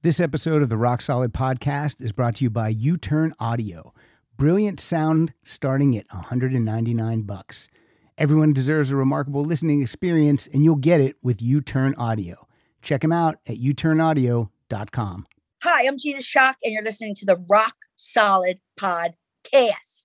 This episode of the Rock Solid Podcast is brought to you by U-Turn Audio. Brilliant sound starting at $199. Everyone deserves a remarkable listening experience, and you'll get it with U-Turn Audio. Check them out at uturnaudio.com. Hi, I'm Gina Shock, and you're listening to the Rock Solid Podcast.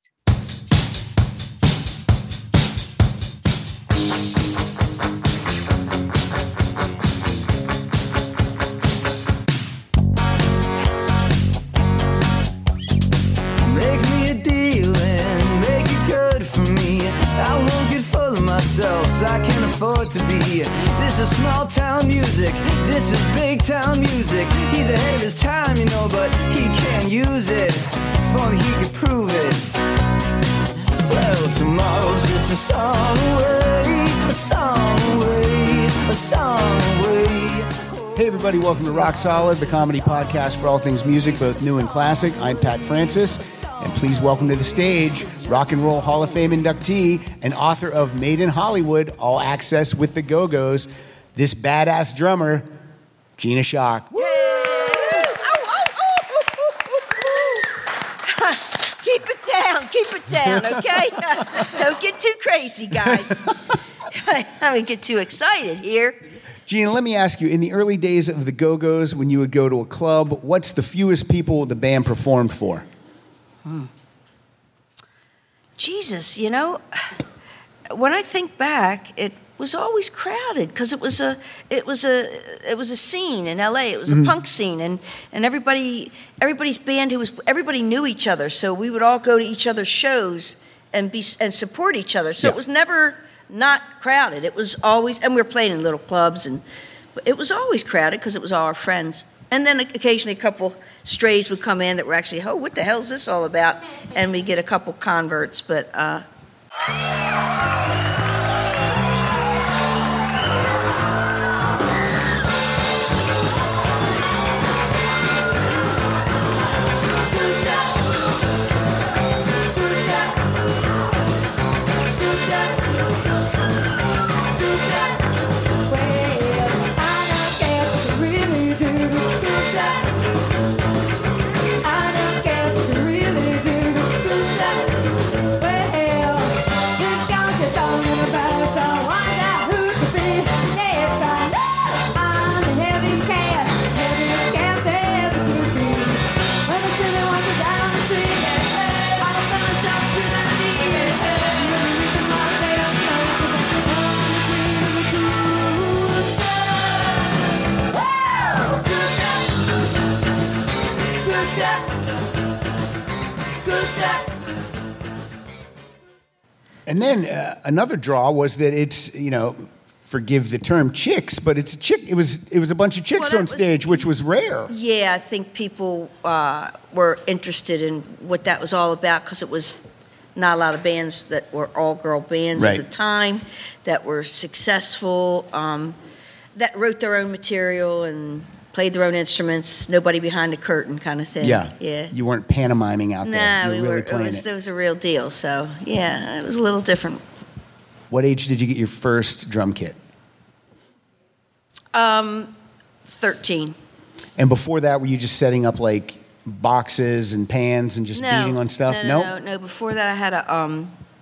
Make me a deal and make it good for me. I won't get full of myself, I can't afford to be. This is small town music, this is big town music. He's ahead of his time, you know, but he can't use it. If only he could prove it. Well, tomorrow's just a song away, a song away, a song away. Hey everybody, welcome to Rock Solid, the comedy podcast for all things music, both new and classic. I'm Pat Francis, and please welcome to the stage Rock and Roll Hall of Fame inductee and author of Made in Hollywood, All Access with the Go-Go's, this badass drummer, Gina Shock. Woo! Keep it down, okay? Don't get too crazy, guys. I mean, get too excited here. Gina, let me ask you, in the early days of the Go-Go's, when you would go to a club, what's the fewest people the band performed for? Jesus, you know, when I think back, it was always crowded because it was a scene in LA. It was a punk scene, and everybody's band everybody knew each other, so we would all go to each other's shows and support each other. So It was never not crowded. It was always, and we were playing in little clubs, and it was always crowded because it was all our friends. And then occasionally a couple strays would come in that were actually, oh, what the hell is this all about? And we get a couple converts, but And then another draw was that it's, you know, forgive the term chicks, but it's a chick. It was a bunch of chicks on stage, which was rare. Yeah, I think people were interested in what that was all about because it was not a lot of bands that were all-girl bands at the time that were successful, that wrote their own material and played their own instruments, nobody behind the curtain kind of thing. Yeah. Yeah. You weren't pantomiming out there. No, you were really playing it was a real deal. So, yeah, it was a little different. What age did you get your first drum kit? 13. And before that, were you just setting up like boxes and pans and just beating on stuff? No. Before that, I had a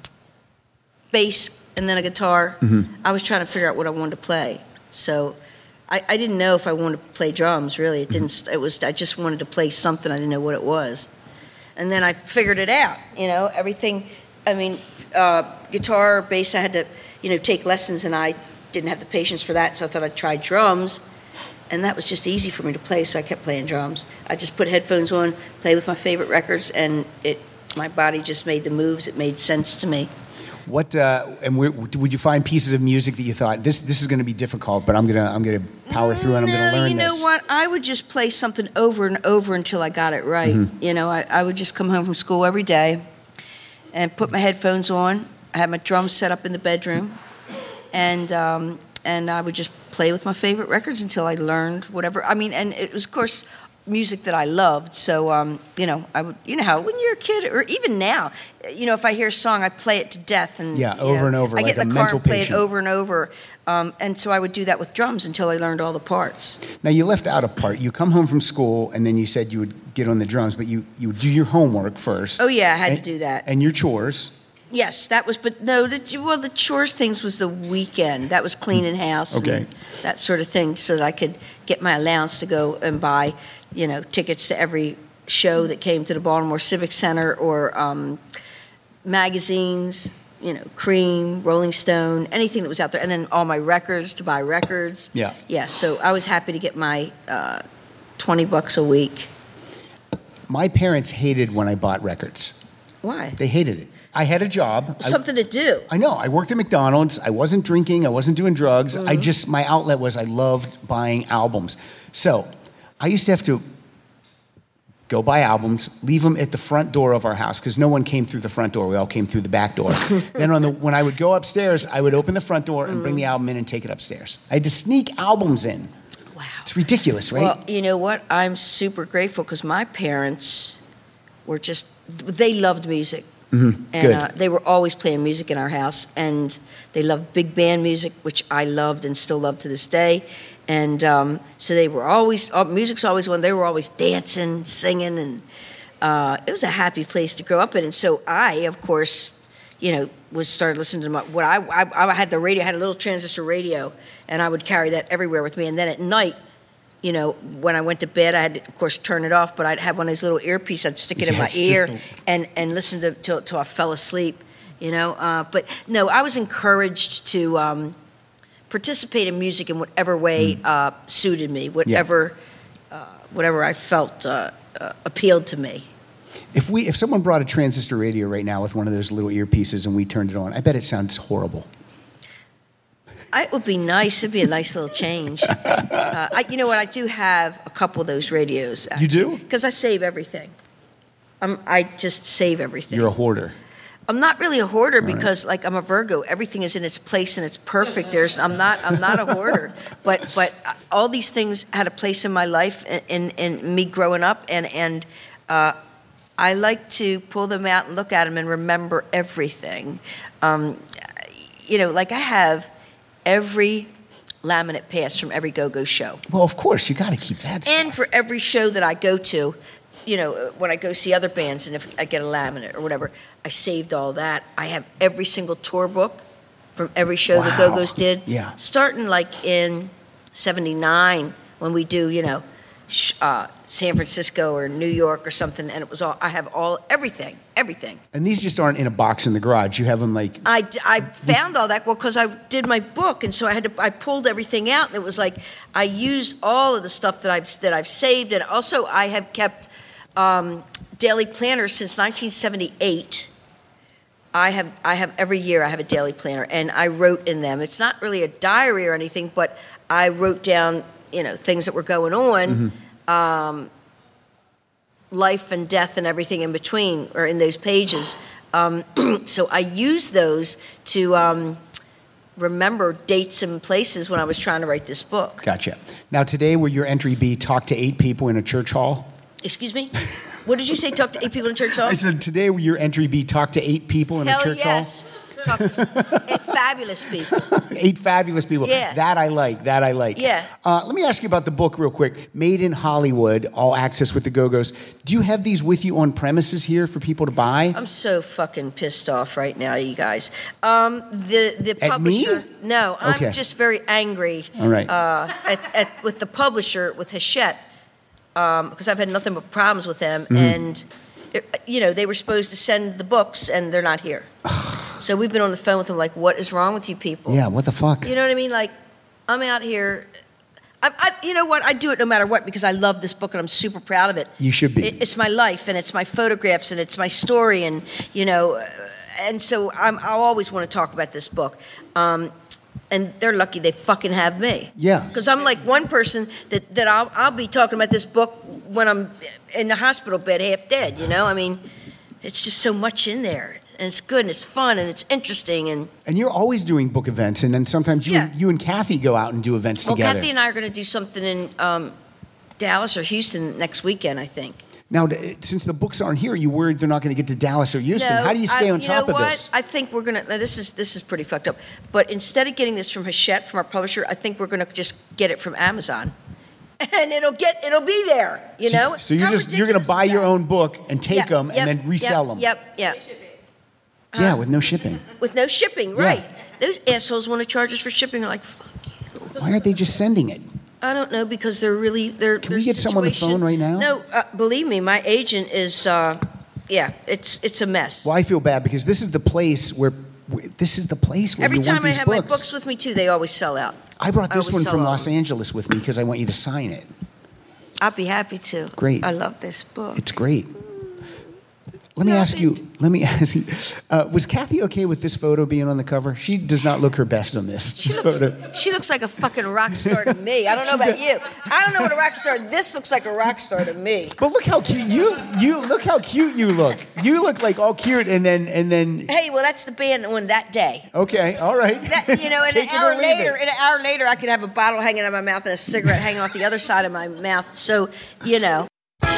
bass and then a guitar. I was trying to figure out what I wanted to play. So I didn't know if I wanted to play drums, really. It didn't. It was. I just wanted to play something. I didn't know what it was. And then I figured it out, you know, everything. I mean, guitar, bass, I had to, you know, take lessons, and I didn't have the patience for that, so I thought I'd try drums. And that was just easy for me to play, so I kept playing drums. I just put headphones on, play with my favorite records, and my body just made the moves. It made sense to me. What would you find pieces of music that you thought this is going to be difficult, but I'm gonna power through and I'm gonna learn this? You know what? I would just play something over and over until I got it right. You know, I would just come home from school every day and put my headphones on. I had my drums set up in the bedroom, and I would just play with my favorite records until I learned whatever. I mean, and it was, of course, music that I loved. So, I would, how when you're a kid, or even now, if I hear a song, I play it to death, and over and over. I like get in a the car mental and play patient. it over and over, and so I would do that with drums until I learned all the parts. Now you left out a part. You come home from school, and then you said you would get on the drums, but you would do your homework first. Oh yeah, I had to do that. And your chores. Yes, that was. But no, the chores things was the weekend. That was cleaning house, Okay. and that sort of thing, so that I could get my allowance to go and buy, tickets to every show that came to the Baltimore Civic Center, or magazines, Cream, Rolling Stone, anything that was out there, and then all my records, to buy records. Yeah. Yeah. So I was happy to get my $20 a week. My parents hated when I bought records. Why? They hated it. I had a job. Something to do. I know. I worked at McDonald's. I wasn't drinking. I wasn't doing drugs. Mm-hmm. My outlet was I loved buying albums. So I used to have to go buy albums, leave them at the front door of our house, because no one came through the front door. We all came through the back door. Then when I would go upstairs, I would open the front door and bring the album in and take it upstairs. I had to sneak albums in. Wow. It's ridiculous, right? Well, you know what? I'm super grateful, because my parents were they loved music. Mm-hmm. And Good. they were always playing music in our house, and they loved big band music, which I loved and still love to this day. And so they were always, music's always one, they were always dancing, singing, and it was a happy place to grow up in. And so I, of course, started listening to I had the radio, I had a little transistor radio, and I would carry that everywhere with me. And then at night, when I went to bed, I had to, of course, turn it off, but I'd have one of these little earpieces. I'd stick it in my ear and listen till I fell asleep, But no, I was encouraged to participate in music in whatever way suited me, whatever I felt appealed to me. If someone brought a transistor radio right now with one of those little earpieces and we turned it on, I bet it sounds horrible. It would be nice. It'd be a nice little change. I do have a couple of those radios. You do? Because I save everything. I just save everything. You're a hoarder. I'm not really a hoarder because, I'm a Virgo. Everything is in its place and it's perfect. I'm not a hoarder. But all these things had a place in my life, in me growing up, and I like to pull them out and look at them and remember everything. I have every laminate pass from every go-go show. Well, of course, you got to keep that stuff. And for every show that I go to, when I go see other bands, and if I get a laminate or whatever, I saved all that. I have every single tour book from every show the Go-Go's did. Yeah. Starting in 79 when we do, San Francisco or New York or something, and it was all, I have everything. And these just aren't in a box in the garage. You have them I found all that, because I did my book, and so I pulled everything out, and it was I used all of the stuff that I've saved, and also I have kept daily planners since 1978. I have every year I have a daily planner, and I wrote in them. It's not really a diary or anything, but I wrote down things that were going on, life and death and everything in between, or in those pages. So I used those to remember dates and places when I was trying to write this book. Gotcha. Now today, will your entry be talk to 8 people in a church hall? Excuse me? What did you say, talk to 8 people in a church hall? I said today, will your entry be talk to 8 people in a church hall? Hell yes. Talk to 8 fabulous people. 8 fabulous people. Yeah. That I like. Yeah. Let me ask you about the book real quick. Made in Hollywood, All Access with the Go-Go's. Do you have these with you on premises here for people to buy? I'm so fucking pissed off right now, you guys. The At publisher. me? No, Okay. I'm just very angry. All right. With the publisher, with Hachette, because I've had nothing but problems with them, and they were supposed to send the books, and they're not here. So we've been on the phone with them, what is wrong with you people? Yeah, what the fuck? You know what I mean? I'm out here. You know what? I do it no matter what, because I love this book and I'm super proud of it. You should be. It's my life, and it's my photographs, and it's my story, and and so I'll always want to talk about this book. And they're lucky they fucking have me. Yeah. Because I'm like one person that I'll be talking about this book when I'm in the hospital bed half dead. I mean, it's just so much in there. And it's good, and it's fun, and it's interesting, and you're always doing book events, and then sometimes Yeah. you and Kathy go out and do events together. Kathy and I are going to do something in Dallas or Houston next weekend, I think. Now, since the books aren't here, you worried they're not going to get to Dallas or Houston? How do you stay on top of this? I think we're going to. This is pretty fucked up. But instead of getting this from Hachette, from our publisher, I think we're going to just get it from Amazon, and it'll be there. You know. So you're going to buy your own book and take them and then resell them. Yep. Yeah, with no shipping. With no shipping, right? Those assholes want to charge us for shipping. They're like, fuck you. Why aren't they just sending it? I don't know, because they're Can we get someone on the phone right now? No, believe me, my agent is. It's a mess. Well, I feel bad because this is the place where Every you time want I these have books. my books with me too, they always sell out. I brought this one always from sell Los out. Angeles with me because I want you to sign it. I'd be happy to. Great. I love this book. It's great. Let me ask you, was Kathy okay with this photo being on the cover? She does not look her best on this photo. She looks like a fucking rock star to me. I don't know about you. I don't know what a rock star. This looks like a rock star to me. But look how cute you look how cute you look. You look like all cute and then. Hey, well, that's the band on that day. Okay, all right. That, you know, in Take an it or hour leave later, it. I could have a bottle hanging out of my mouth and a cigarette hanging off the other side of my mouth. So, you know.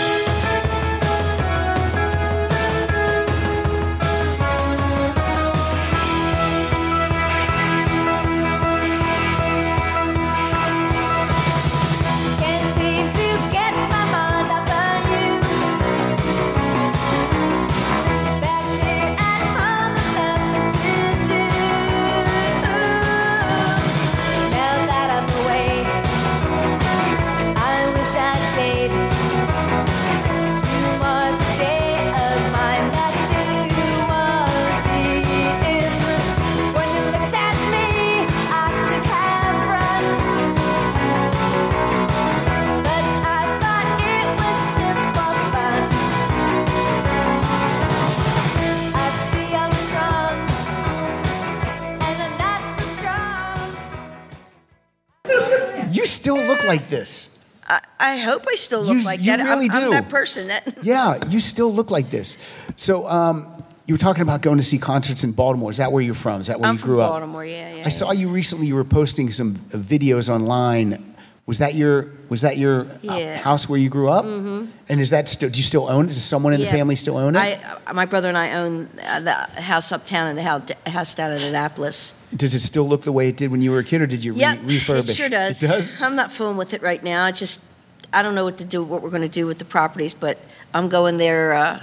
You still look like this. I hope I still look like you that. Really I'm do. that person. Yeah, you still look like this. So you were talking about going to see concerts in Baltimore. Is that where you're from? Is that where you grew up? I'm from Baltimore, yeah. I saw you recently. You were posting some videos online. Was that your house where you grew up? Mm-hmm. And is that still? Do you still own it? Does someone in the family still own it? My brother and I own the house uptown and the house down in Annapolis. Does it still look the way it did when you were a kid, or did you refurbish? It sure does. It does? I'm not fooling with it right now. I don't know what we're going to do with the properties, but I'm going there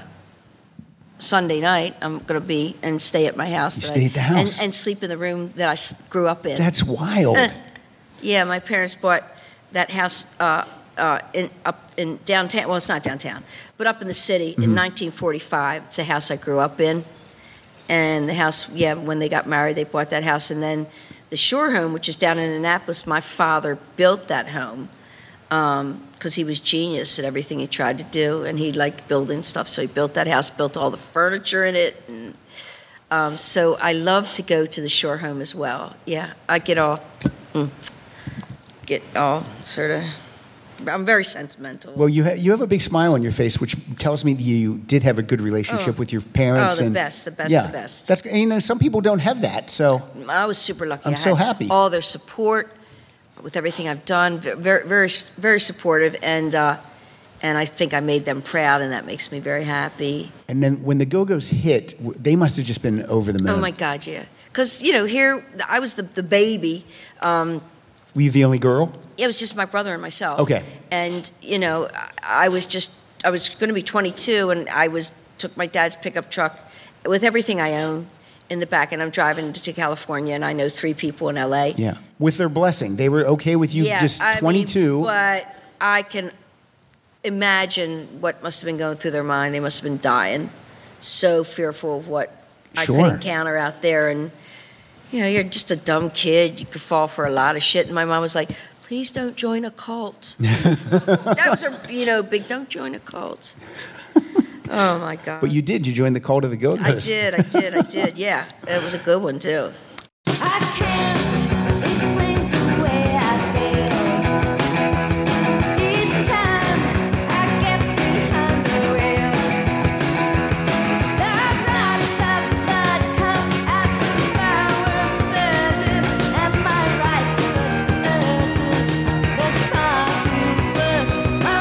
Sunday night. I'm going to be and stay at my house. Stay at the house? And sleep in the room that I grew up in. That's wild. Yeah, my parents bought that house up in downtown. Well, it's not downtown, but up in the city in 1945. It's a house I grew up in. And the house, when they got married, they bought that house. And then the Shore home, which is down in Annapolis, my father built that home because he was genius at everything he tried to do. And he liked building stuff. So he built that house, built all the furniture in it. And so I love to go to the Shore home as well. Yeah, I get all sort of... I'm very sentimental. Well, you have a big smile on your face, which tells me that you did have a good relationship with your parents. The best. That's some people don't have that, so I was super lucky. I'm so happy. All their support with everything I've done, very, very, very supportive, and I think I made them proud, and that makes me very happy. And then when the Go-Go's hit, they must have just been over the moon. Oh my God, yeah. Because here I was the baby. Were you the only girl? It was just my brother and myself. Okay. And, I was going to be 22, and took my dad's pickup truck with everything I own in the back, and I'm driving to California, and I know 3 people in L.A. Yeah. With their blessing. They were okay with you just 22. But I can imagine what must have been going through their mind. They must have been dying, so fearful of what I could encounter out there, and... you're just a dumb kid. You could fall for a lot of shit. And my mom was like, please don't join a cult. That was her, big, don't join a cult. Oh, my God. But you did. You joined the cult of the Go-Go's. I did. Yeah, it was a good one, too. I can't explain the way I feel. Each time I get behind the wheel, the rush of blood comes as the power surges. Am I right to put urges the car to push?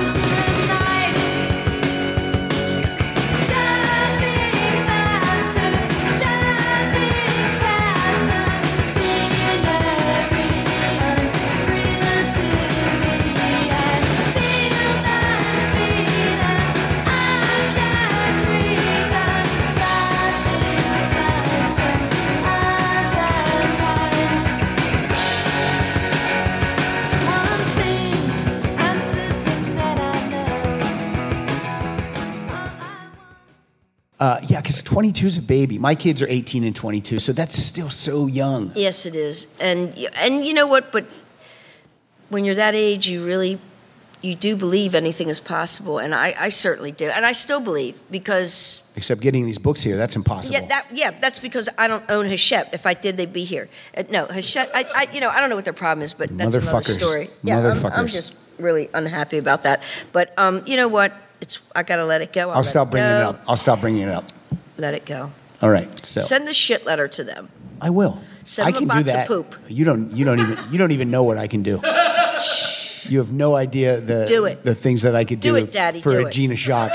Yeah, because 22 is a baby. My kids are 18 and 22, so that's still so young. Yes, it is. And you know what? But when you're that age, you do believe anything is possible, and I certainly do, and I still believe because. Except getting these books here, that's impossible. That's because I don't own Hachette. If I did, they'd be here. No, Hachette. I don't know what their problem is, but that's another story. Yeah, I'm just really unhappy about that. But you know what? I gotta let it go. I'll stop bringing it up. I'll stop bringing it up. Let it go. All right. So send a shit letter to them. I will. Send I them can a box do that. of poop. You don't even know what I can do. You have no idea the things that I could do, it, Daddy, for do a it. Gina Shock.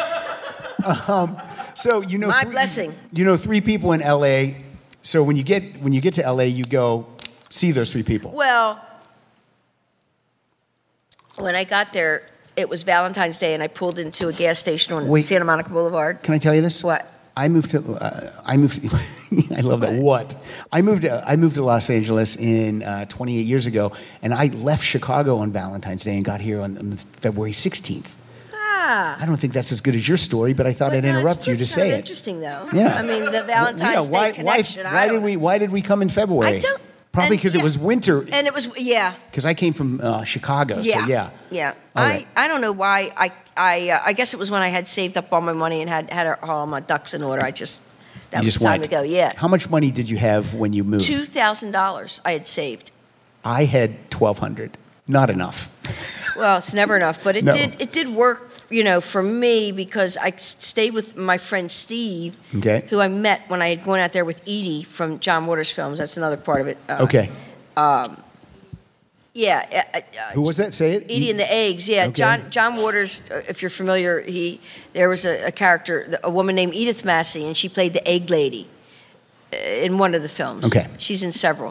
So My blessing. You know 3 people in LA. So when you get to LA, you go see those 3 people. Well, when I got there, it was Valentine's Day, and I pulled into a gas station on Santa Monica Boulevard. Can I tell you this? What? I moved. I love that. What? I moved to Los Angeles in 28 years ago, and I left Chicago on Valentine's Day and got here on February 16th. I don't think that's as good as your story, but I thought I'd interrupt you to say it. Interesting, though. Yeah. I mean, the Valentine's Day connection. Why did we come in February? I don't. Probably because it was winter. And it was, yeah. Because I came from Chicago, so yeah. Yeah. Right. I don't know why. I guess it was when I had saved up all my money and had all my ducks in order. That was time to go, yeah. How much money did you have when you moved? $2,000 I had saved. I had $1,200. Not enough. Well, it's never enough, but it did work, for me because I stayed with my friend Steve, who I met when I had gone out there with Edie from John Waters Films. That's another part of it. Okay. Yeah. Who was that? Say it. Edie and the Eggs. Yeah. Okay. John Waters. If you're familiar, there was a character, a woman named Edith Massey, and she played the Egg Lady in one of the films. Okay. She's in several,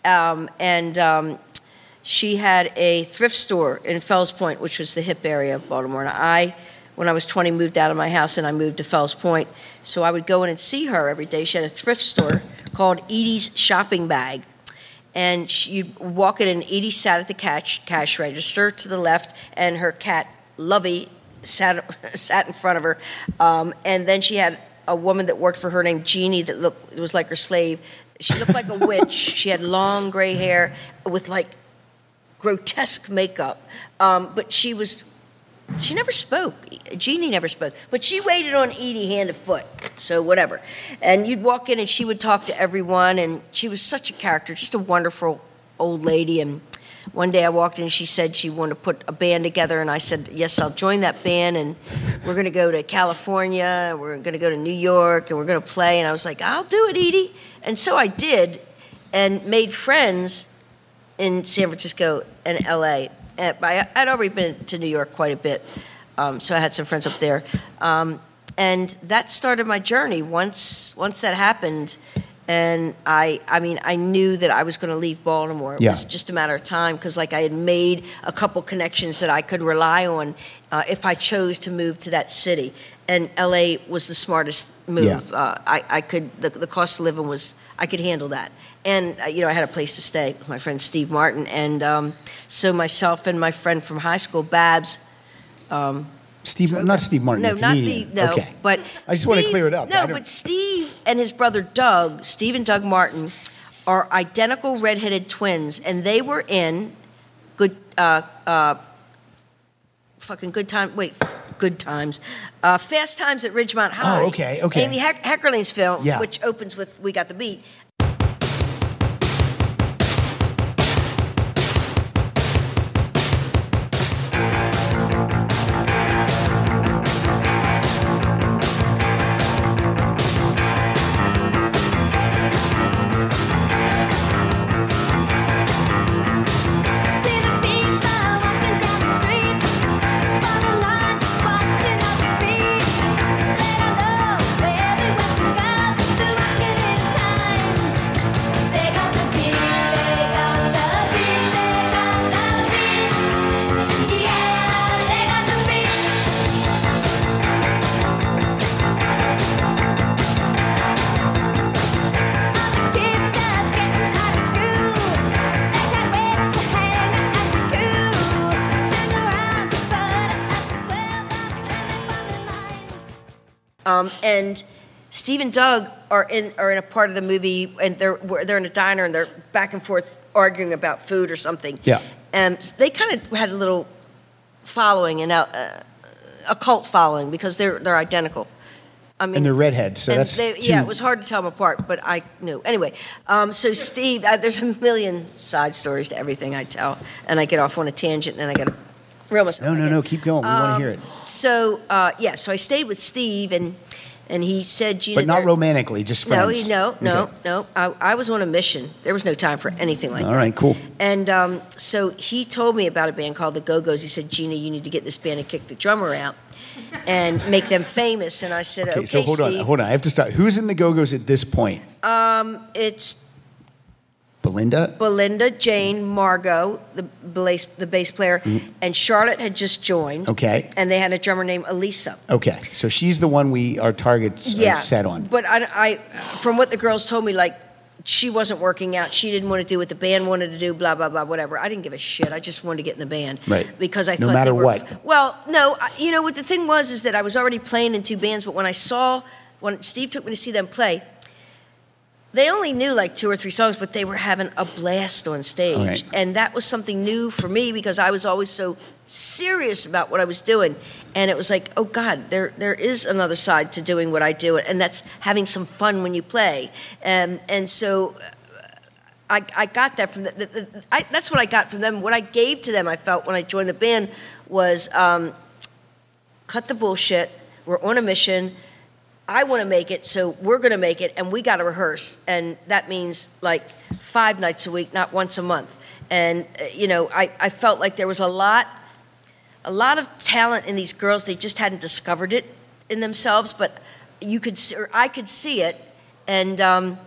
she had a thrift store in Fells Point, which was the hip area of Baltimore. And when I was 20, moved out of my house and I moved to Fells Point. So I would go in and see her every day. She had a thrift store called Edie's Shopping Bag. And you'd walk in and Edie sat at the cash register to the left, and her cat, Lovey, sat in front of her. And then she had a woman that worked for her named Jeannie that was like her slave. She looked like a witch. She had long gray hair with like grotesque makeup, but she never spoke. Jeannie never spoke, but she waited on Edie hand and foot, so whatever. And you'd walk in and she would talk to everyone, and she was such a character, just a wonderful old lady. And one day I walked in and she said she wanted to put a band together, and I said, yes, I'll join that band, and we're going to go to California, we're going to go to New York, and we're going to play. And I was like, I'll do it, Edie. And so I did, and made friends in San Francisco and LA. I'd already been to New York quite a bit, so I had some friends up there. And that started my journey. Once that happened, and I knew that I was going to leave Baltimore. It was just a matter of time, because I had made a couple connections that I could rely on if I chose to move to that city. And LA was the smartest move. Yeah. I could, the cost of living was, I could handle that. And, I had a place to stay with my friend Steve Martin. And so myself and my friend from high school, Babs. Not Steve Martin, No, the not comedian. no. Okay. But I just want to clear it up. No, but Steve and his brother Doug, Steve and Doug Martin, are identical redheaded twins. And they were in Good Times. Fast Times at Ridgemont High. Oh, okay. Amy Heckerling's film, Yeah. which opens with We Got the Beat. See the people walking down the street, on the line, just watching all the feet. They don't know where they went to go, they're walking in time. They got the beat, they got the beat, they got the beat. Yeah, they got the beat. All the kids just getting out of school. They can't wait to hang out at the cool. Hang around the butt at the 12 I'm spending my life. And Steve and Doug are in a part of the movie, and they're in a diner and they're back and forth arguing about food or something. Yeah. And they kind of had a little following and a cult following because they're identical. I mean, And they're redheads, so that's it was hard to tell them apart, but I knew. Anyway, so Steve, there's a million side stories to everything I tell, and I get off on a tangent, and I got to reel myself. No, keep going. We want to hear it. So so I stayed with Steve, and he said, Gina, But not romantically, just friends. No. Okay. I was on a mission. There was no time for anything like that. All right, cool. And so he told me about a band called the Go-Go's. He said, Gina, you need to get this band and kick the drummer out and make them famous. And I said, okay, So hold Steve. on. I have to start. Who's in the Go-Go's at this point? It's Belinda? Jane, Margot, the bass player, and Charlotte had just joined. Okay. And they had a drummer named Elisa. Okay, so she's the one our targets are set on. But I, from what the girls told me, like, she wasn't working out. She didn't want to do what the band wanted to do, blah, blah, blah, whatever. I didn't give a shit. I just wanted to get in the band. Right. Because I No thought matter they were, what. Well, no, what the thing was is that I was already playing in two bands, but when Steve took me to see them play, they only knew like 2 or 3 songs, but they were having a blast on stage. All right. And that was something new for me because I was always so serious about what I was doing. And it was like, oh God, there is another side to doing what I do, and that's having some fun when you play. And so I got that from that's what I got from them. What I gave to them, I felt when I joined the band was cut the bullshit. We're on a mission. I want to make it, so we're going to make it, and we got to rehearse. And that means like 5 nights a week, not once a month. And, I felt like there was a lot of talent in these girls. They just hadn't discovered it in themselves, but I could see it. And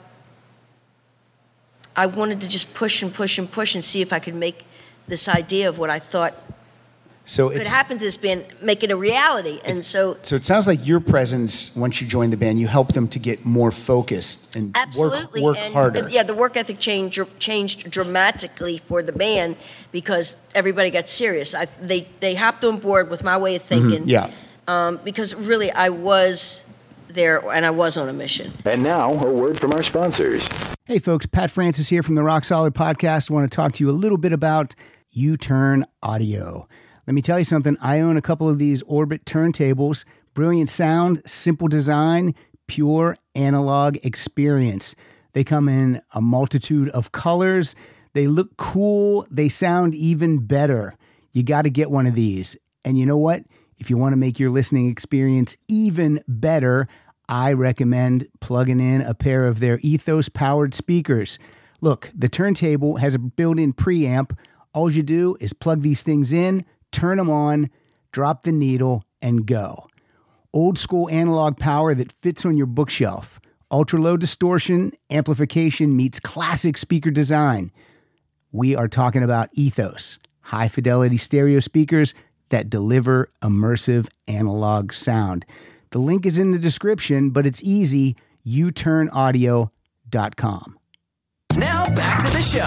I wanted to just push and push and push and see if I could make this idea of what I thought could happen to this band, make it a reality. And so it sounds like your presence, once you joined the band, you helped them to get more focused and work harder. Yeah, the work ethic changed dramatically for the band because everybody got serious. They hopped on board with my way of thinking. Because really I was there and I was on a mission. And now, a word from our sponsors. Hey folks, Pat Francis here from the Rock Solid Podcast. I want to talk to you a little bit about U-Turn Audio. Let me tell you something. I own a couple of these Orbit turntables. Brilliant sound, simple design, pure analog experience. They come in a multitude of colors. They look cool. They sound even better. You got to get one of these. And you know what? If you want to make your listening experience even better, I recommend plugging in a pair of their Ethos-powered speakers. Look, the turntable has a built-in preamp. All you do is plug these things in, turn them on, drop the needle, and go. Old school analog power that fits on your bookshelf. Ultra low distortion, amplification meets classic speaker design. We are talking about Ethos, high fidelity stereo speakers that deliver immersive analog sound. The link is in the description, but it's easy, uturnaudio.com. Now back to the show.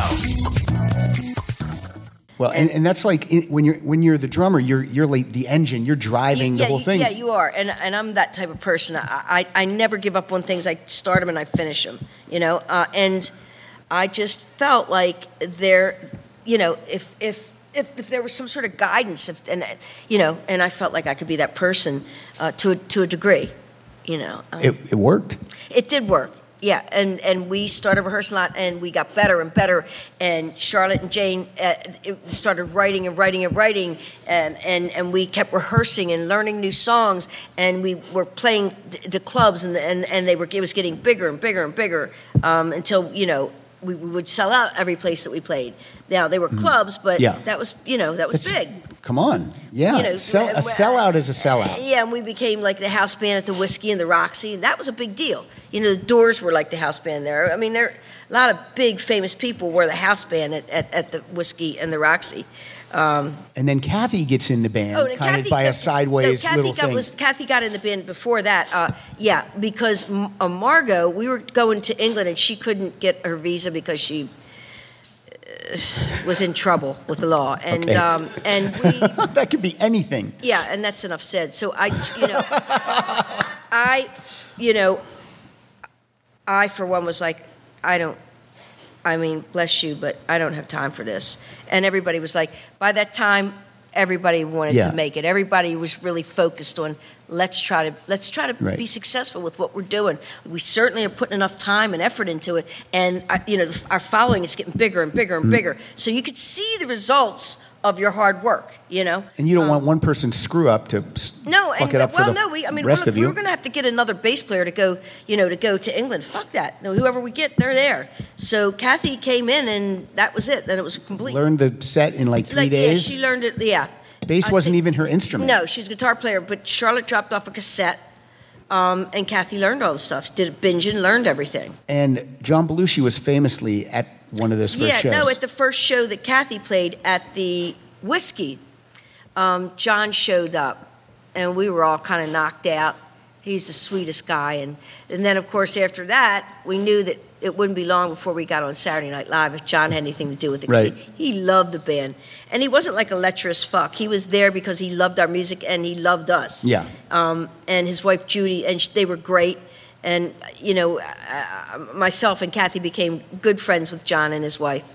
Well, and that's like when you're the drummer, you're like the engine, you're driving the whole thing. Yeah, you are, and I'm that type of person. I never give up on things. I start them and I finish them, and I just felt like if there was some sort of guidance, and I felt like I could be that person to a degree, It worked. It did work. Yeah, and we started rehearsing a lot, and we got better and better. And Charlotte and Jane started writing, and we kept rehearsing and learning new songs. And we were playing the clubs, and it was getting bigger and bigger and bigger until we would sell out every place that we played. Now they were clubs, but that was big. Come on, yeah. A sellout is a sellout. Yeah, and we became like the house band at the Whiskey and the Roxy, and that was a big deal. The Doors were like the house band there. I mean, there a lot of big famous people were the house band at the Whiskey and the Roxy. And then Kathy gets in the band, kind of by a sideways little thing. Kathy got in the band before that. Because Margot, we were going to England, and she couldn't get her visa because she was in trouble with the law, and we that could be anything. Yeah, and that's enough said. So I, for one, was like, bless you, but I don't have time for this. And everybody was like, by that time, everybody wanted Yeah. to make it. Everybody was really focused on let's try to Right. be successful with what we're doing. We certainly are putting enough time and effort into it, and our following is getting bigger and bigger and bigger. So you could see the results of your hard work. And you don't want one person's screw up to fuck it up for the rest of we you. were going to have to get another bass player to go to England. Fuck that. No, whoever we get, they're there. So Kathy came in, and that was it. Then it was complete. Learned the set in like 3 days. Yeah, she learned it. Yeah. Bass I wasn't think- even her instrument. No, she was a guitar player, but Charlotte dropped off a cassette, and Kathy learned all the stuff. Did it binging, learned everything. And John Belushi was famously at one of those first shows. No, at the first show that Kathy played at the Whiskey, John showed up, and we were all kind of knocked out. He's the sweetest guy, and then of course after that, we knew that it wouldn't be long before we got on Saturday Night Live if John had anything to do with it. Right. He loved the band, and he wasn't like a lecherous fuck. He was there because he loved our music and he loved us. Yeah. And his wife Judy, and they were great. And myself and Kathy became good friends with John and his wife.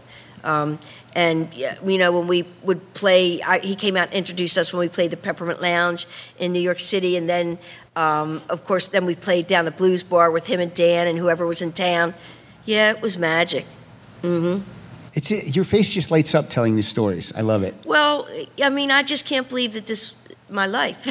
And when we would play, he came out and introduced us when we played the Peppermint Lounge in New York City, and then, of course, then we played down the Blues Bar with him and Dan and whoever was in town. Yeah, it was magic. Mm-hmm. Your face just lights up telling these stories. I love it. Well, I just can't believe that this my life.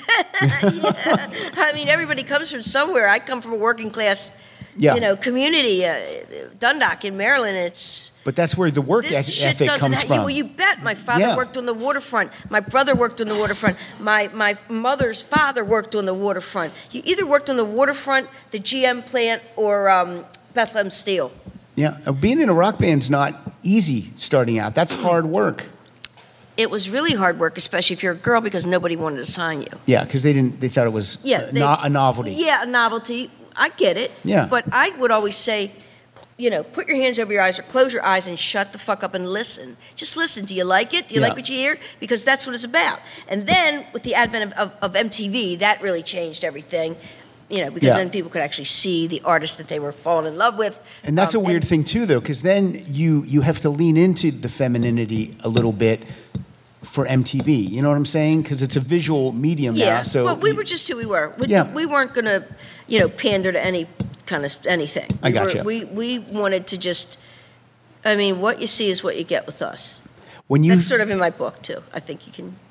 Yeah. Everybody comes from somewhere. I come from a working class, community, Dundalk in Maryland. But that's where the work This shit ethic doesn't comes from. Well, you bet. My father worked on the waterfront. My brother worked on the waterfront. My mother's father worked on the waterfront. You either worked on the waterfront, the GM plant, or Bethlehem Steel. Yeah, being in a rock band's not easy starting out. That's hard work. It was really hard work, especially if you're a girl, because nobody wanted to sign you. Yeah, because they thought it was a novelty. Yeah, a novelty. I get it. Yeah. But I would always say, put your hands over your eyes or close your eyes and shut the fuck up and listen. Just listen. Do you like it? Do you like what you hear? Because that's what it's about. And then with the advent of MTV, that really changed everything. Because then people could actually see the artists that they were falling in love with. And that's a weird thing too, though, because then you have to lean into the femininity a little bit for MTV. You know what I'm saying? Because it's a visual medium now. So well, we were just who we were. We weren't going to, pander to any kind of anything. I gotcha. We wanted to just, what you see is what you get with us. When you That's sort of in my book too. I think you can.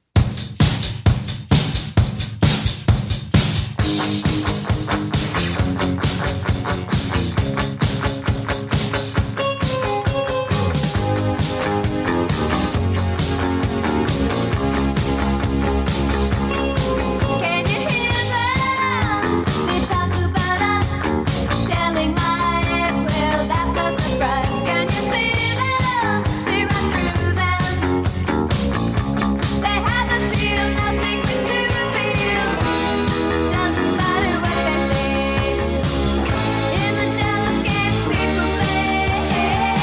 Can you hear them? They talk about us, telling lies. Well, that was the price. Can you see them? See right through them. They have a shield, no secrets to reveal. Doesn't matter what they say. In the jealous games people play,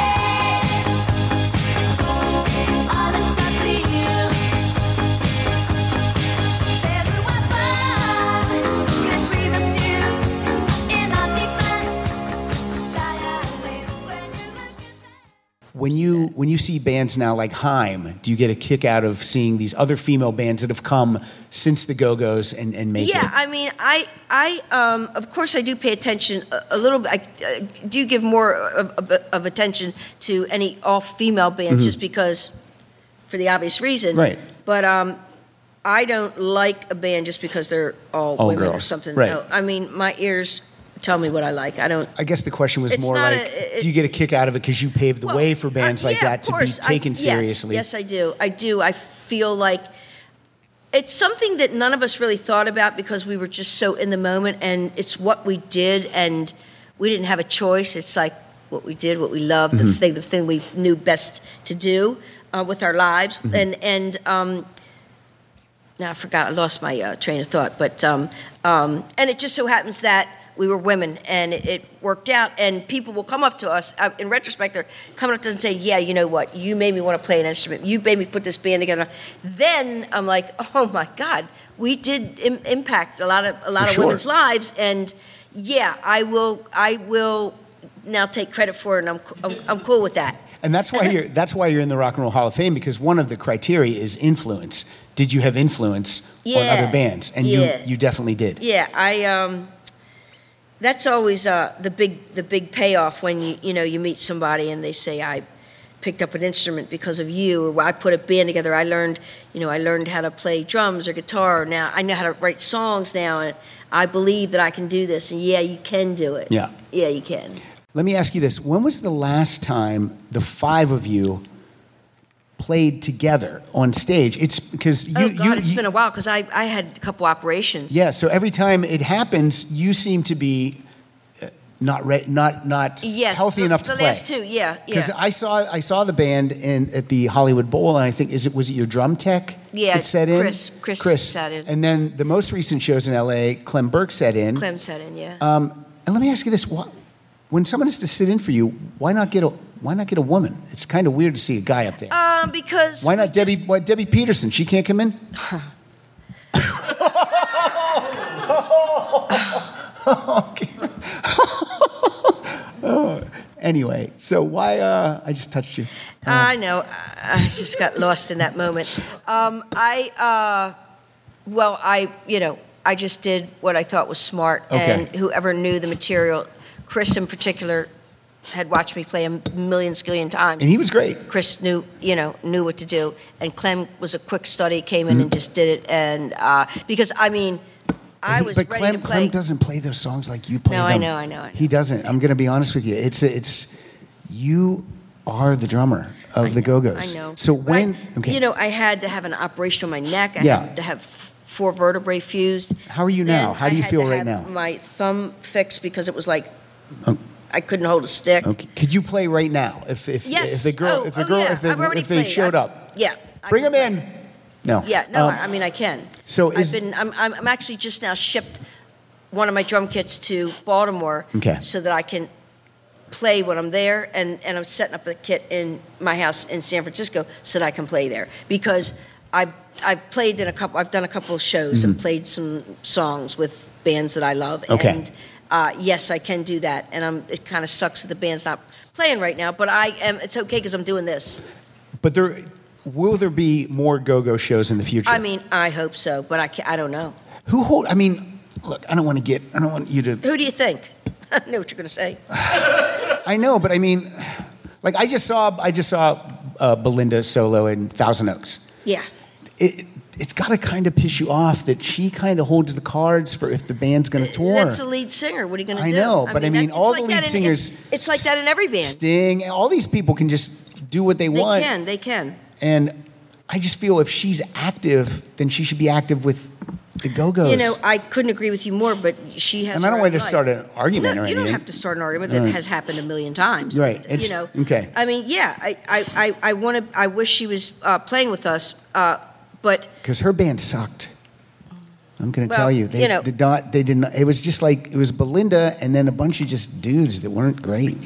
all it's a seal. There's a weapon that we must use in our defense. Silence when you look when you see bands now like Haim, do you get a kick out of seeing these other female bands that have come since the Go-Go's and make it? I of course I do pay attention a little bit. I do give more of attention to any all-female bands just because, for the obvious reason. Right. But I don't like a band just because they're all women or girls. something. Right. No, my ears tell me what I like. I don't. I guess the question was It's more not like, do you get a kick out of it because you paved the way for bands like yeah, that of to be course. taken seriously? Yes, I do. I feel like it's something that none of us really thought about because we were just so in the moment, and it's what we did, and we didn't have a choice. It's like what we did, what we loved, the thing we knew best to do with our lives, and now I forgot. I lost my train of thought, but and it just so happens that we were women, and it worked out. And people will come up to us in retrospect. They're coming up to us and say, "Yeah, you know what? You made me want to play an instrument. You made me put this band together." Then I'm like, "Oh my God, we did impact a lot of sure. women's lives." And yeah, I will now take credit for it, and I'm cool with that. And that's why you're in the Rock and Roll Hall of Fame, because one of the criteria is influence. Did you have influence on other bands? And you definitely did. Yeah, that's always the big payoff when you meet somebody and they say, I picked up an instrument because of you, or I put a band together. I learned how to play drums or guitar. Now I know how to write songs now, and I believe that I can do this. And yeah, you can do it. Yeah, you can. Let me ask you this: when was the last time the five of you played together on stage? It's because it's been a while because I had a couple operations. Yeah, so every time it happens, you seem to be not healthy enough to play. The last two, yeah. Because I saw the band at the Hollywood Bowl, and I think was it your drum tech? Yeah, that set in? Chris sat in. And then the most recent shows in LA, Clem Burke set in. Clem sat in, yeah. And let me ask you this: when someone has to sit in for you, why not get a woman? It's kind of weird to see a guy up there. Because why not Debbie Peterson? She can't come in. Okay. Anyway, so why? I just touched you. I know. I just got lost in that moment. I just did what I thought was smart, and whoever knew the material, Chris in particular, had watched me play a million skillion times, and he was great. Chris knew what to do, and Clem was a quick study, came in and just did it, and because I was ready to play. Clem doesn't play those songs like you play them. I know. He doesn't. I'm going to be honest with you. It's you are the drummer of the Go-Go's. I know. So when I had to have an operation on my neck. I had to have 4 vertebrae fused. How are you now? How do you feel right now? My thumb fixed because it was like I couldn't hold a stick. Okay. Could you play right now if they showed up? Yeah. Bring them in. No. Yeah, no, I can. So I'm actually just now shipped one of my drum kits to Baltimore so that I can play when I'm there, and I'm setting up a kit in my house in San Francisco so that I can play there, because I've done a couple of shows and played some songs with bands that I love. Okay. And yes, I can do that, and it kind of sucks that the band's not playing right now, but it's okay because I'm doing this. But will there be more Go-Go shows in the future? I hope so, but I don't know. Look, I don't want you to... Who do you think? I know what you're going to say. I know, but I just saw Belinda solo in Thousand Oaks. Yeah. It's got to kind of piss you off that she kind of holds the cards for if the band's going to tour. That's the lead singer. What are you going to do? I know, but all the lead singers... It's like that in every band. Sting, all these people can just do what they want. They can. And I just feel if she's active, then she should be active with the Go-Go's. I couldn't agree with you more, but she has. And I don't want to start an argument or anything. You don't have to start an argument that has happened a million times. Right. Okay. I wish she was playing with us, but because her band sucked. I'm going to tell you, they did not. It was just like it was Belinda and then a bunch of just dudes that weren't great.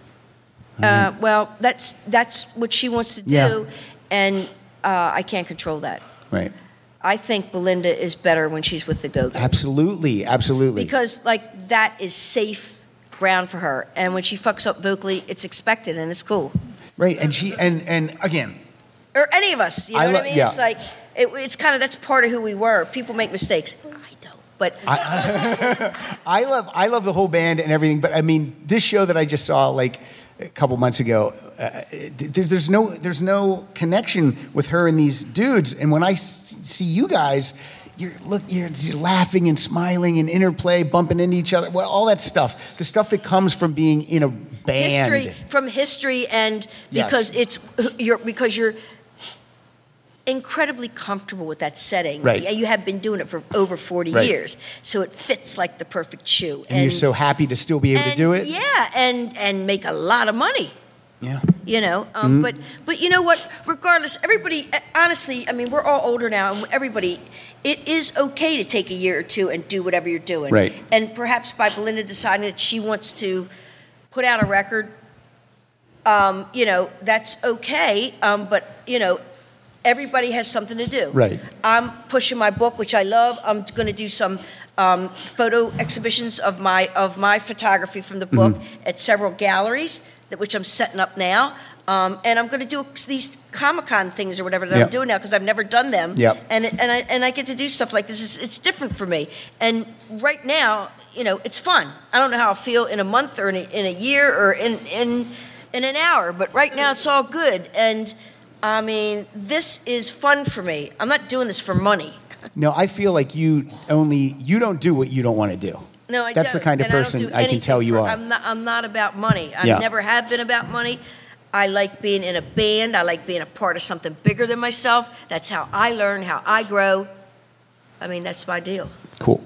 That's what she wants to do, and I can't control that. Right. I think Belinda is better when she's with the Go-Go's. Absolutely. Because that is safe ground for her, and when she fucks up vocally, it's expected and it's cool. Right, and again, or any of us, you know what I mean? Yeah. It's like it's kind of that's part of who we were. People make mistakes. I don't, but I love the whole band and everything. But this show that I just saw like a couple months ago, there's no connection with her and these dudes. And when I see you guys, you're laughing and smiling and interplay, bumping into each other. Well, all that stuff, the stuff that comes from being in a band, history, and because you're incredibly comfortable with that setting. Right. You have been doing it for over 40 years, so it fits like the perfect shoe. And you're so happy to still be able to do it. Yeah, and make a lot of money. Yeah. But you know what? Regardless, everybody, honestly, we're all older now, and everybody, it is okay to take a year or two and do whatever you're doing. Right. And perhaps by Belinda deciding that she wants to put out a record, that's okay. But everybody has something to do. Right. I'm pushing my book, which I love. I'm going to do some photo exhibitions of my photography from the book at several galleries, which I'm setting up now. And I'm going to do these Comic-Con things or whatever that I'm doing now because I've never done them. Yep. And I get to do stuff like this. It's different for me. And right now, it's fun. I don't know how I'll feel in a month or in a year or in an hour, but right now it's all good. And I mean, this is fun for me. I'm not doing this for money. No, I feel like you don't do what you don't want to do. No, I That's don't. the kind of And person I can tell you are. I'm not about money. I never have been about money. I like being in a band. I like being a part of something bigger than myself. That's how I learn, how I grow. I mean, that's my deal. Cool.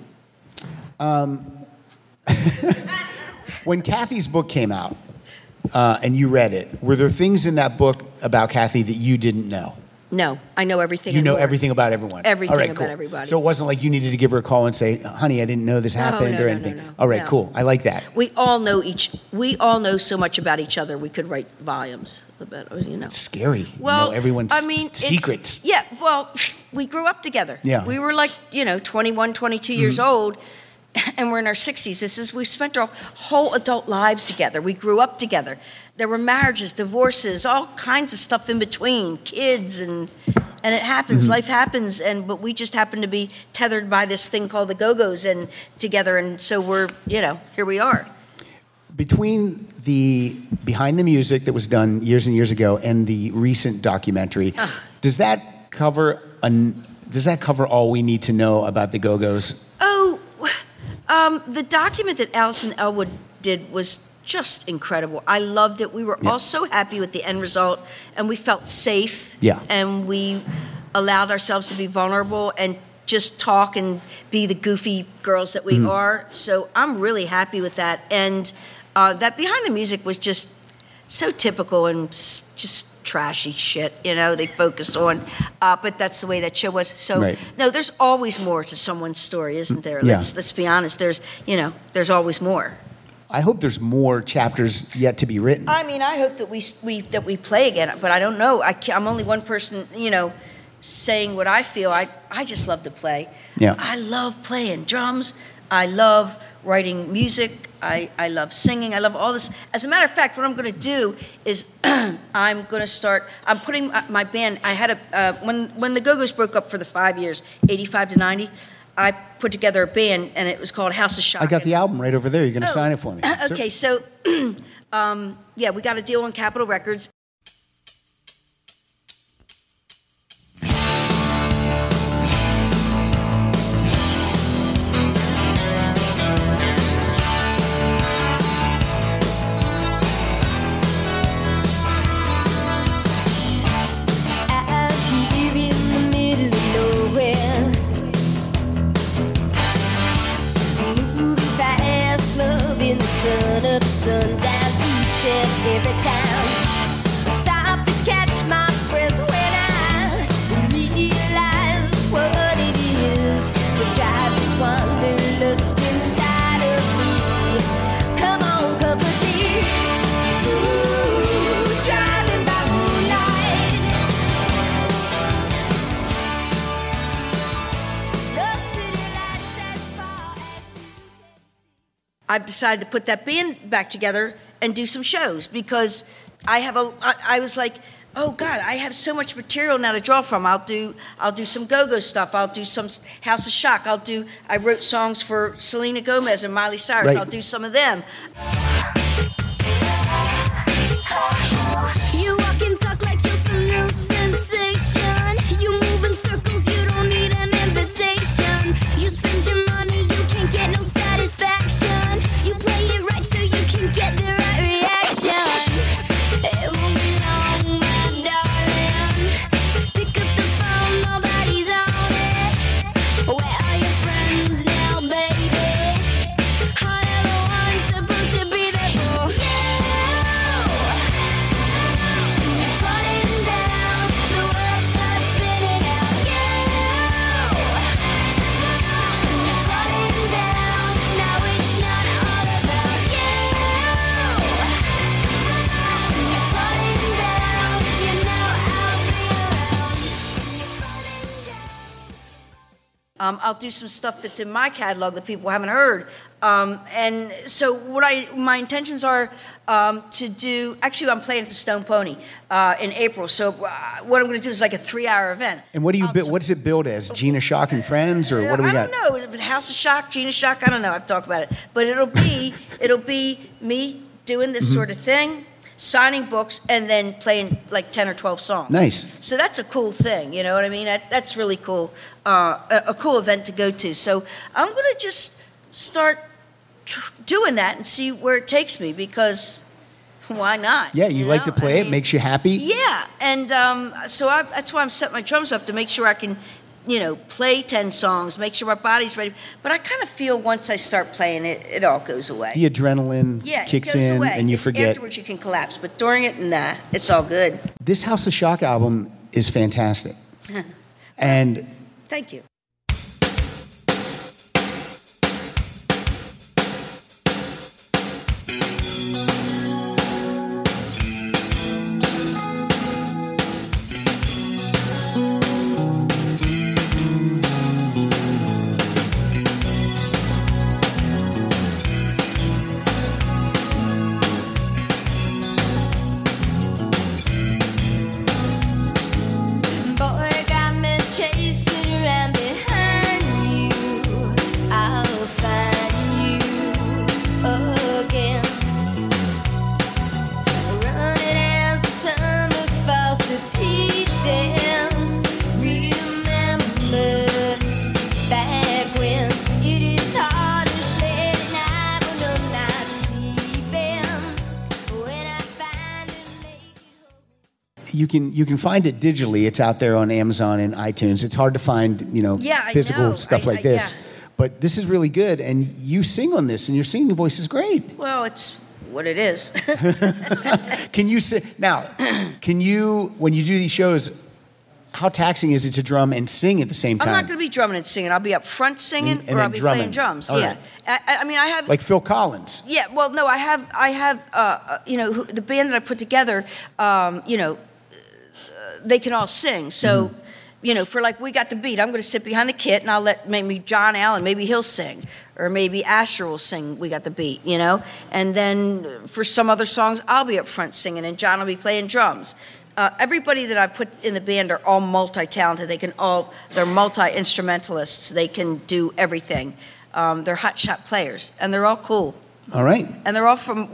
When Kathy's book came out and you read it, were there things in that book about Kathy that you didn't know? No, I know everything. You know anymore. everything about everyone. Everything All right, about cool. everybody. So it wasn't like you needed to give her a call and say, "Honey, I didn't know this happened" or anything. No. All right, No. cool. I like that. We all know so much about each other. We could write volumes about, It's scary. Well, you know everyone's I mean, secrets. Yeah, well, we grew up together. Yeah. We were like, 21, 22 years old, and we're in our 60s. We've spent our whole adult lives together. We grew up together. There were marriages, divorces, all kinds of stuff in between, kids, and it happens. Life happens, but we just happen to be tethered by this thing called the Go-Go's and together, and so we're, here we are. Between the Behind the Music that was done years and years ago and the recent documentary, does that cover all we need to know about the Go-Go's? Oh, the document that Alison Elwood did was just incredible. I loved it. We were all so happy with the end result, and we felt safe. Yeah. And we allowed ourselves to be vulnerable and just talk and be the goofy girls that we are. So I'm really happy with that. And that Behind the Music was just so typical and just trashy shit, they focus on. But that's the way that show was. So, no, there's always more to someone's story, isn't there? Yeah. Let's be honest. There's always more. I hope there's more chapters yet to be written. I mean, I hope that we play again, but I don't know. I'm only one person, saying what I feel. I just love to play. Yeah. I love playing drums. I love writing music. I love singing. I love all this. As a matter of fact, what I'm going to do is I'm putting my band. I had when the Go-Go's broke up for the 5 years, 85 to 90, I put together a band, and it was called House of Shock. I got the album right over there. You're going to sign it for me. Okay, so, we got a deal on Capitol Records. Out here in the middle of nowhere, moving fast, loving the sun up, sundown, each and every time. Stop to catch my breath when I realize what it is that drives this wanderlust inside of me. Come on, come with me. Ooh, driving by moonlight. The city lights as far as you can see. I've decided to put that band back together and do some shows because I was like, oh God, I have so much material now to draw from. I'll do some Go-Go stuff. I'll do some House of Shock. I wrote songs for Selena Gomez and Miley Cyrus. Right. I'll do some of them. You walk and talk like you're some new sensation. You move in circles, you don't need an invitation. You spend your money, you can't get no satisfaction. You play it right so you can get the right reaction. It won't be long, my darling. Pick up the phone, nobody's on it. Where are your friends now, baby? All the ones supposed to be I'll do some stuff that's in my catalog that people haven't heard. And so my intentions are to do, actually I'm playing at the Stone Pony in April. So what I'm going to do is like a 3-hour event. And what do you what does it build as? Gina Shock and Friends, or what do we got? I don't know. House of Shock, Gina Shock, I don't know. I've talked about it. But it'll be me doing this sort of thing, signing books, and then playing like 10 or 12 songs. Nice. So that's a cool thing, you know what I mean? That's really cool, a cool event to go to. So I'm going to just start doing that and see where it takes me, because why not? Yeah, you like know? to play it, mean, makes you happy. Yeah, and so that's why I'm setting my drums up to make sure I can, play 10 songs, make sure my body's ready. But I kind of feel once I start playing it, it all goes away. The adrenaline kicks it goes in away. and you forget. Afterwards you can collapse, but during it, nah, it's all good. This House of Shock album is fantastic. And Thank you. Boy, got me chasing around behind you. I'll find you again. Running as the summer falls to pieces. Remember back when it is hardest late at night when I'm not sleeping. When I finally make it home. you can find it digitally. It's out there on Amazon and iTunes. It's hard to find, Yeah, I physical know. stuff like this. yeah. But this is really good, and you sing on this, and your singing voice is great. Well, it's what it is. Can you say now? Can you, when you do these shows, how taxing is it to drum and sing at the same I'm time? not going to be drumming and singing. I'll be up front singing, And or then I'll be drumming. playing drums. All Yeah. right. I mean, I have. Like Phil Collins. Yeah. Well, no, I have. The band that I put together. They can all sing. So, for like We Got the Beat, I'm going to sit behind the kit and I'll let maybe John Allen, maybe he'll sing, or maybe Asher will sing We Got the Beat, And then for some other songs, I'll be up front singing and John will be playing drums. Everybody that I've put in the band are all multi-talented. They're multi-instrumentalists. They can do everything. They're hotshot players, and they're all cool. All right. And they're all from,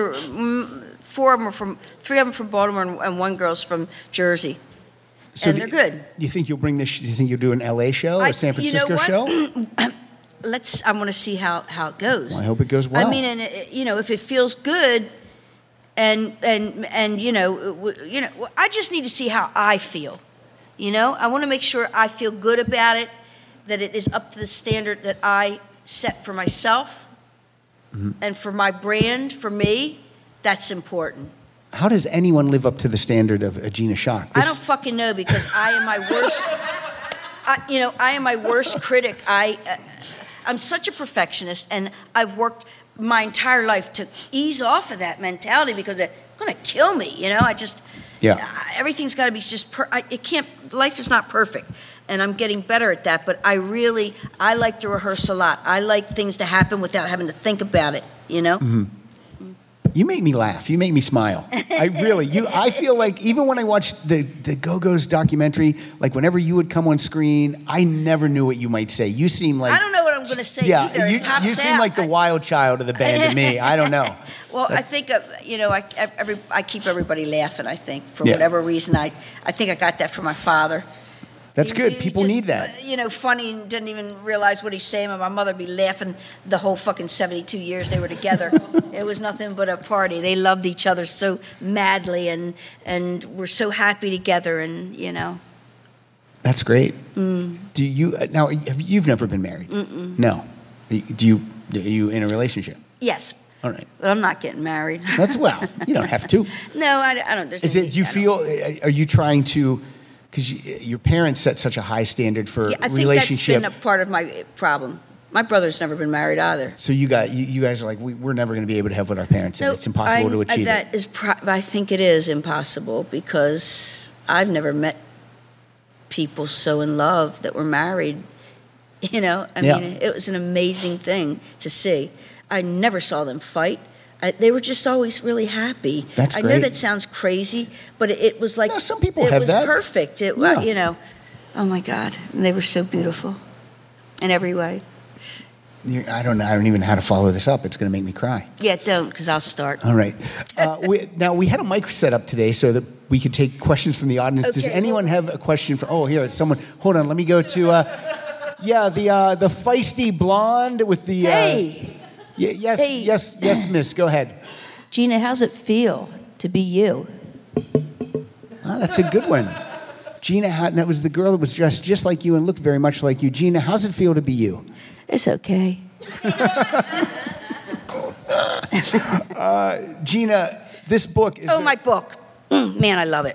three of them from Baltimore and one girl's from Jersey. And they're good. Do you think you'll bring this? Do you think you'll do an LA show, a San Francisco show? I want to see how it goes. Well, I hope it goes well. I mean, and if it feels good, and I just need to see how I feel. I want to make sure I feel good about it, that it is up to the standard that I set for myself, and for my brand, for me. That's important. How does anyone live up to the standard of Gina Shock? I don't fucking know, because I am my worst. I am my worst critic. I'm such a perfectionist, and I've worked my entire life to ease off of that mentality because it's going to kill me. Everything's got to be just. It can't. Life is not perfect, and I'm getting better at that. But I like to rehearse a lot. I like things to happen without having to think about it. You make me laugh. You make me smile. I feel like even when I watched the Go-Go's documentary, like whenever you would come on screen, I never knew what you might say. You seem like... I don't know what I'm going to say either. You seem like the wild child of the band to me. I don't know. Well, I think, I keep everybody laughing, I think, for whatever reason. I think I got that from my father. That's good. He People just, need that. Funny, and didn't even realize what he's saying. And my mother would be laughing the whole fucking 72 years they were together. It was nothing but a party. They loved each other so madly, and were so happy together, and That's great. Do you now? You've never been married? No. Are you in a relationship? Yes. All right. But I'm not getting married. That's you don't have to. No, I don't. There's Is no it? need. Do you feel? Are you trying to? Because your parents set such a high standard for I think relationship. that's been a part of my problem. My brother's never been married either. So you guys are like, we're never going to be able to have what our parents said. It's impossible to achieve it. I think it is impossible, because I've never met people so in love that were married You know, I Yeah. mean, it was an amazing thing to see. I never saw them fight. They were just always really happy. That's I know great. that sounds crazy, but it was like No, some people it have was that. perfect. It, Yeah. you know, oh my God, and they were so beautiful in every way. I don't know. I don't even know how to follow this up. It's going to make me cry. Yeah, don't, because I'll start. All right. Now, we had a mic set up today so that we could take questions from the audience. Does Okay, anyone well- have a question for... Oh, here, someone... Hold on, let me go to... the feisty blonde with the... Hey, Yes, Hey. yes, miss. Go ahead. Gina, how's it feel to be you? Oh, that's a good one. Gina Hatton, that was the girl that was dressed just like you and looked very much like you. Gina, how's it feel to be you? It's okay. Gina, this book is... My book. Man, I love it.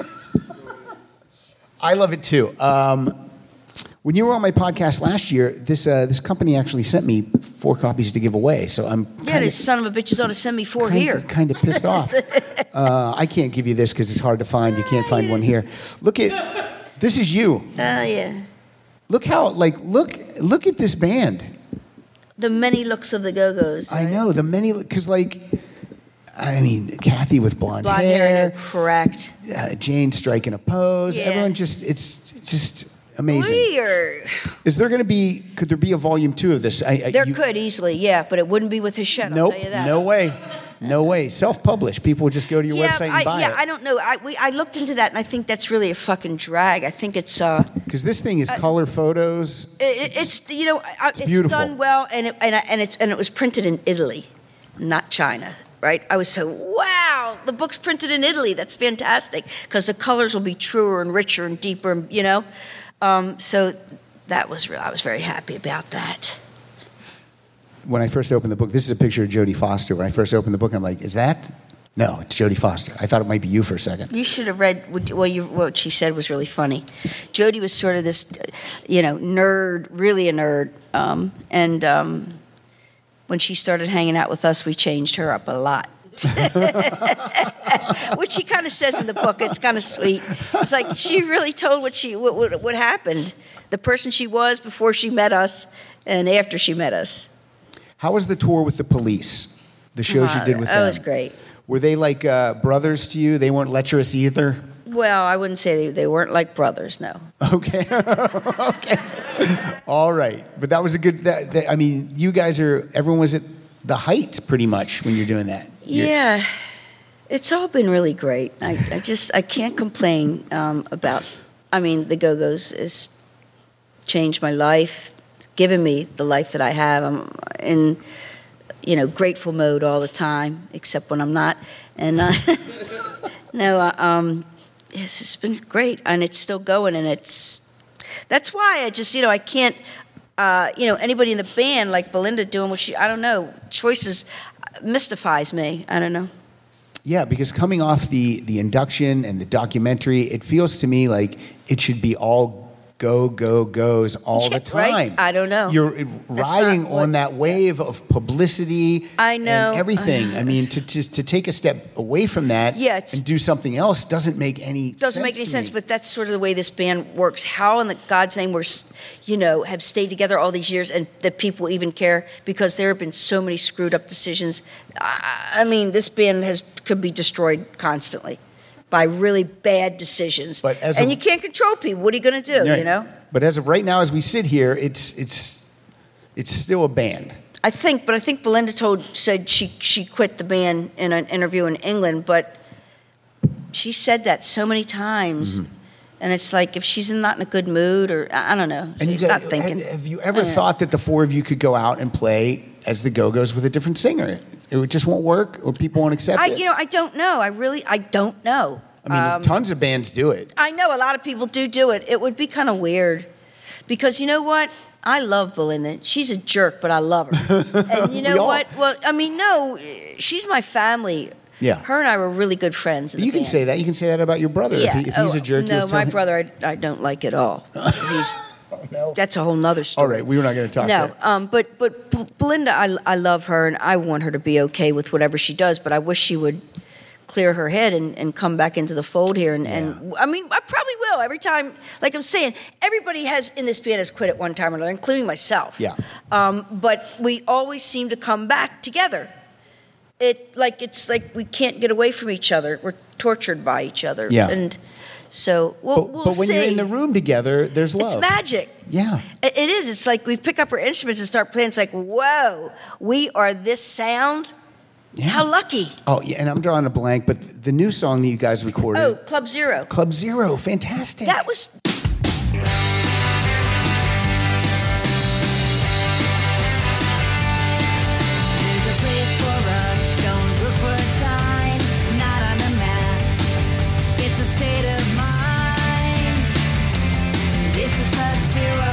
I love it too. When you were on my podcast last year, this company actually sent me 4 copies to give away. So I'm Yeah, this son of a bitch is ought to send me 4 here. kind of pissed off. I can't give you this because it's hard to find. You can't find one here. Look at this is you. Yeah. Look how look at this band. The many looks of the Go-Go's. I know the many because I mean Kathy with blonde Blonde hair, correct. Jane striking a pose. Yeah. Everyone it's just amazing. Weird. Could there be a volume 2 of this? There could easily, yeah, but it wouldn't be with his shed, I'll Nope, tell you that. no way. Self-published. People would just go to your website and buy it. I don't know. I looked into that, and I think that's really a fucking drag. I think it's Because this thing is color photos. it's you know it's beautiful. done well, and it was printed in Italy, not China. Right? I was so, wow, the book's printed in Italy. That's fantastic because the colors will be truer and richer and deeper, and, you know. So that was real. I was very happy about that. When I first opened the book, this is a picture of Jodie Foster. When I first opened the book, I'm like, is that? No, it's Jodie Foster. I thought it might be you for a second. You should have read what she said was really funny. Jodie was sort of this, nerd, really a nerd, and when she started hanging out with us, we changed her up a lot. Which she kind of says in the book. It's kind of sweet. It's like she really told what happened, the person she was before she met us and after she met us. How was the tour with the Police? The shows you did with them? That was great. Were they like brothers to you? They weren't lecherous either? Well, I wouldn't say they weren't like brothers, no. Okay. Okay. All right. But that was a good... I mean, you guys everyone was at the height pretty much when you're doing that. Yeah. It's all been really great. I can't complain about... I mean, the Go-Go's has changed my life. It's given me the life that I have. I'm in, grateful mode all the time, except when I'm not. And yes, it's been great, and it's still going, and that's why I just, I can't, anybody in the band like Belinda doing what I don't know, choices mystifies me. I don't know. Yeah, because coming off the induction and the documentary, it feels to me like it should be all goes all the time. Right? I don't know. You're riding not what- on that wave of publicity. I know. And everything. I mean, to take a step away from that and do something else doesn't make any sense. Doesn't make any to sense, me. but that's sort of the way this band works. How in God's name have stayed together all these years and that people even care, because there have been so many screwed up decisions. I mean, this band could be destroyed constantly by really bad decisions. And you can't control people. What are you going to do, Right. But as of right now, as we sit here, it's still a band. I think Belinda said she quit the band in an interview in England, but she said that so many times. Mm-hmm. And it's like if she's not in a good mood, or I don't know, And she's not thinking. Have you ever thought that the 4 of you could go out and play as the Go-Go's with a different singer? It just won't work, or people won't accept it? I don't know. I don't know. I mean, tons of bands do it. I know a lot of people do it. It would be kind of weird, because you know what? I love Belinda. She's a jerk, but I love her. And you know what? Well, I mean, no, she's my family. Yeah. Her and I were really good friends. You can say that. You can say that about your brother. Yeah. If he's a jerk, no, you'll tell my him. brother, I don't like at all. No. That's a whole nother story. All right, we were not going to talk. No, there. but Belinda, I love her, and I want her to be okay with whatever she does. But I wish she would clear her head and come back into the fold here. And I mean, I probably will every time. Like I'm saying, everybody in this band has quit at one time or another, including myself. Yeah. But we always seem to come back together. It's like we can't get away from each other. We're tortured by each other. Yeah. And so we'll But when see. you're in the room together, there's love. It's magic. Yeah. It is. It's like we pick up our instruments and start playing. It's like, whoa, we are this sound. Yeah. How lucky. Oh, yeah, and I'm drawing a blank, but the new song that you guys recorded. Oh, Club Zero. Club Zero, fantastic. That was. There's a place for us, don't look for a sign, not on the map. It's a state of mind. This is Club Zero.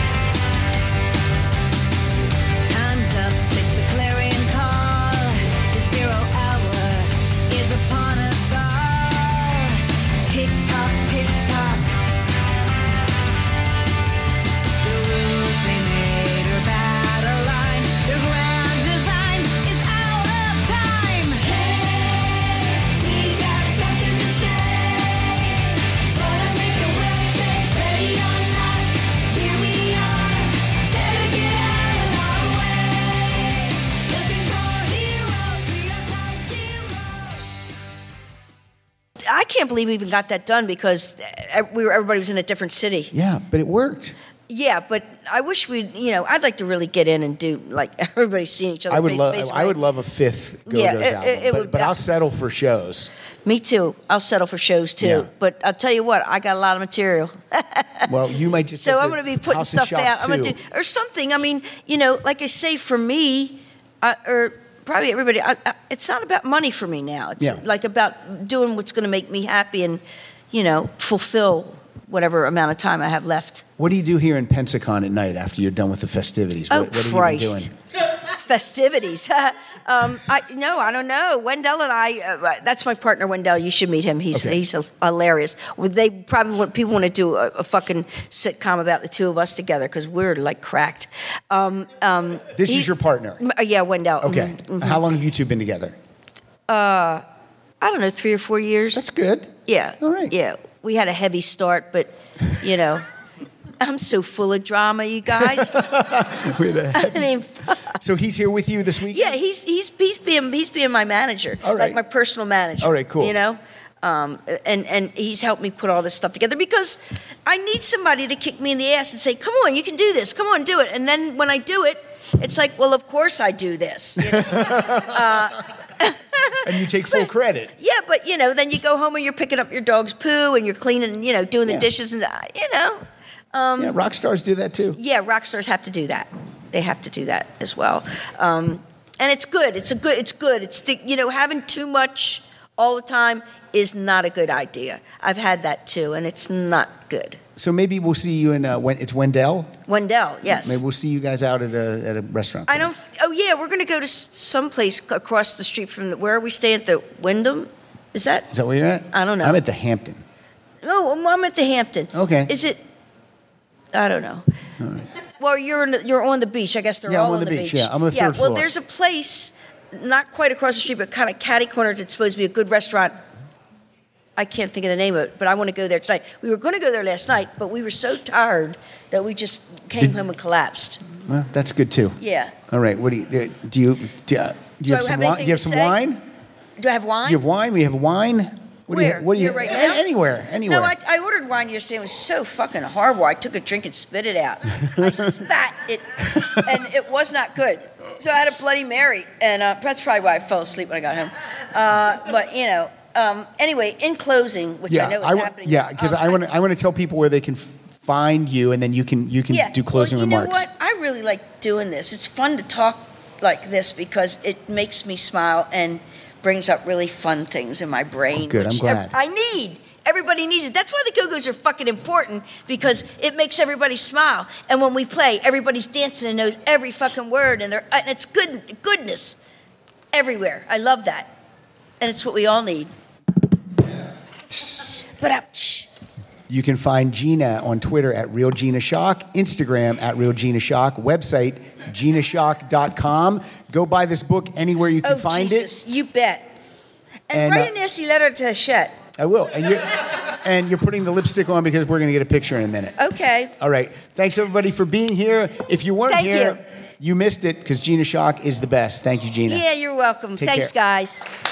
Time's up, it's a clarion call. The 0 hour is upon us all. Tick tock, tick tock. The rules they made are battle lines. The grand design is out of time. Hey, we got something to say. Gonna make the world shake, ready or not. Here we are, better get out of our way. Looking for heroes, we are Club Zero. I can't believe we even got that done because everybody was in a different city. Yeah, but it worked. Yeah, but I wish I'd like to really get in and do like everybody seeing each other. I would face love. to face, I would right? love a fifth Go-Go's Yeah, album, it would- but I'll settle for shows. Me too. I'll settle for shows too. Yeah. But I'll tell you what, I got a lot of material. Well, you might just. So have I'm to going to be putting house and stuff shop out. I'm going too. to do or something. I mean, like I say, for me, or probably everybody, it's not about money for me now. It's Yeah. like about doing what's going to make me happy and, fulfill whatever amount of time I have left. What do you do here in Pensacon at night after you're done with the festivities? Oh, what have Christ. you been doing? Festivities. I don't know. Wendell and I, that's my partner, Wendell. You should meet him. He's Okay. he's hilarious. They probably people want to do a fucking sitcom about the two of us together because we're like cracked. This is your partner. Yeah, Wendell. Okay. Mhm. How long have you two been together? I don't know, 3 or 4 years. That's good. Yeah. All right. Yeah. We had a heavy start, but I'm so full of drama, you guys. With a I heavy- mean, So he's here with you this weekend? yeah, he's being my manager, All right. like my personal manager. All right, cool. And he's helped me put all this stuff together because I need somebody to kick me in the ass and say, "Come on, you can do this. Come on, do it." And then when I do it, it's like, well, of course I do this. And you take full credit. Yeah, but then you go home and you're picking up your dog's poo and you're cleaning, doing the Yeah. dishes and Yeah, rock stars do that too. Yeah, rock stars have to do that. They have to do that as well. And it's good. It's good. It's having too much all the time is not a good idea. I've had that too, and it's not good. So maybe we'll see you in it's Wendell. Wendell, yes. Maybe we'll see you guys out at a restaurant. I don't. Oh yeah, we're going to go to someplace across the street from where are we staying at the Wyndham? Is that? Is that where you're at? I don't know. I'm at the Hampton. No, I'm at the Hampton. Okay. Is it? I don't know. All right. Well, you're on the beach. I guess they're Yeah, I'm all on the beach. Yeah, I'm on the third Well, floor. there's a place not quite across the street, but kind of catty cornered. It's supposed to be a good restaurant. I can't think of the name of it, but I want to go there tonight. We were going to go there last night, but we were so tired that we just came home and collapsed. Well, that's good too. Yeah. All right. What do you have I some have wine? anything Do you have to some say? wine? Do I have wine? Do you have wine? We have wine. Where? What do you Here right now? Anywhere. No, I ordered wine yesterday. It was so fucking horrible. I took a drink and spit it out. I spat it, and it was not good. So I had a Bloody Mary, and that's probably why I fell asleep when I got home. But anyway, in closing, which I know is happening. Yeah, because I want to tell people where they can find you, and then you can do closing remarks. You know what? I really like doing this. It's fun to talk like this because it makes me smile and brings up really fun things in my brain. Good, I'm which glad. I need. Everybody needs it. That's why the Go-Go's are fucking important because it makes everybody smile. And when we play, everybody's dancing and knows every fucking word, and it's goodness everywhere. I love that, and it's what we all need. But ouch. You can find Gina on Twitter at Real Gina Shock, Instagram at Real Gina Shock, website GinaShock.com. Go buy this book anywhere you can find Jesus, you bet. And write a nasty letter to Hachette. I will. And you're putting the lipstick on because we're going to get a picture in a minute. Okay. All right. Thanks, everybody, for being here. If you weren't Thank here, you. you missed it because Gina Schock is the best. Thank you, Gina. Yeah, you're welcome. Take Thanks, care. guys.